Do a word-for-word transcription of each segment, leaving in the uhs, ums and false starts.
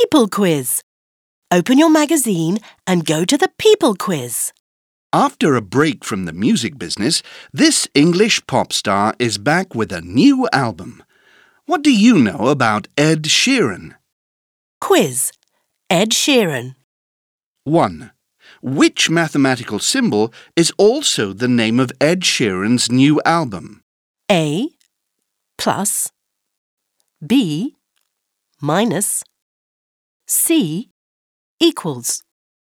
People Quiz. Open your magazine and go to the People Quiz. After a break from the music business, this English pop star is back with a new album. What do you know about Ed Sheeran? Quiz. Ed Sheeran. one. Which mathematical symbol is also the name of Ed Sheeran's new album? A. Plus. B. Minus. C. Equals.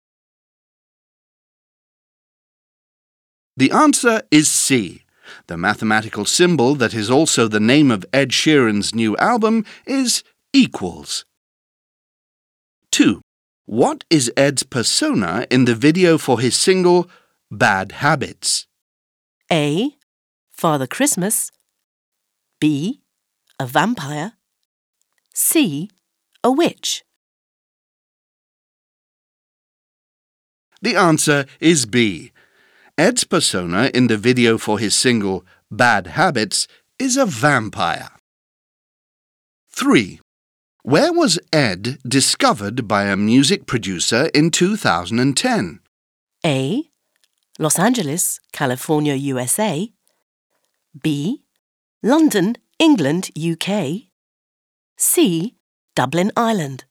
The answer is C. The mathematical symbol that is also the name of Ed Sheeran's new album is equals. two. What is Ed's persona in the video for his single Bad Habits? A. Father Christmas. B. A vampire. C. A witch. The answer is B. Ed's persona in the video for his single Bad Habits is a vampire. three. Where was Ed discovered by a music producer in two thousand ten? A. Los Angeles, California, U S A. B. London, England, U K. C. Dublin, Ireland.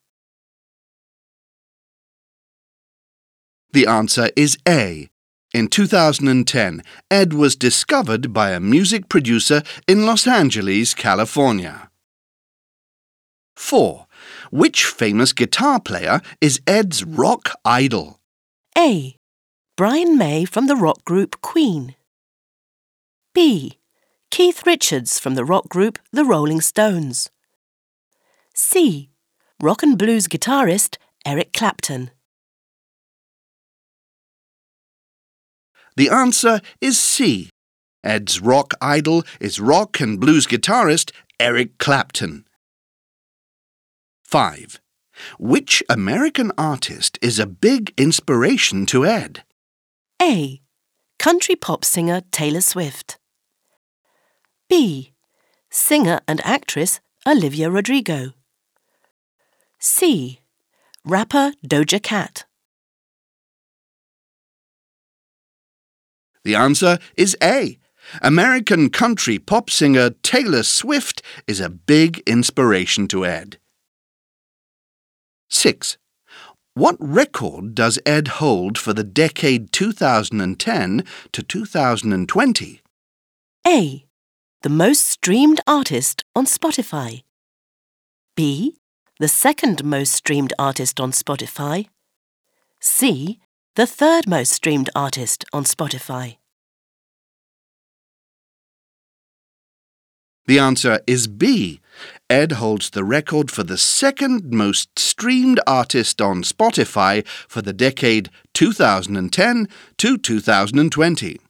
The answer is A. In two thousand ten, Ed was discovered by a music producer in Los Angeles, California. four. Which famous guitar player is Ed's rock idol? A. Brian May from the rock group Queen. B. Keith Richards from the rock group The Rolling Stones. C. Rock and blues guitarist Eric Clapton. The answer is C. Ed's rock idol is rock and blues guitarist Eric Clapton. five. Which American artist is a big inspiration to Ed? A. Country pop singer Taylor Swift. B. Singer and actress Olivia Rodrigo. C. Rapper Doja Cat. The answer is A. American country pop singer Taylor Swift is a big inspiration to Ed. six. What record does Ed hold for the decade two thousand ten to two thousand twenty? A. The most streamed artist on Spotify. B. The second most streamed artist on Spotify. C. The third most streamed artist on Spotify. The answer is B. Ed holds the record for the second most streamed artist on Spotify for the decade two thousand ten to two thousand twenty.